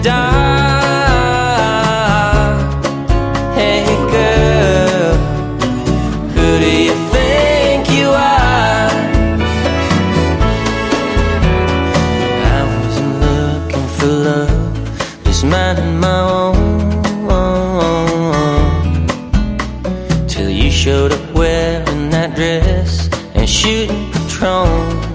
dark. Hey girl, who do you think you are? I wasn't looking for love, just minding my own, till you showed up wearing that dress and shooting Patron.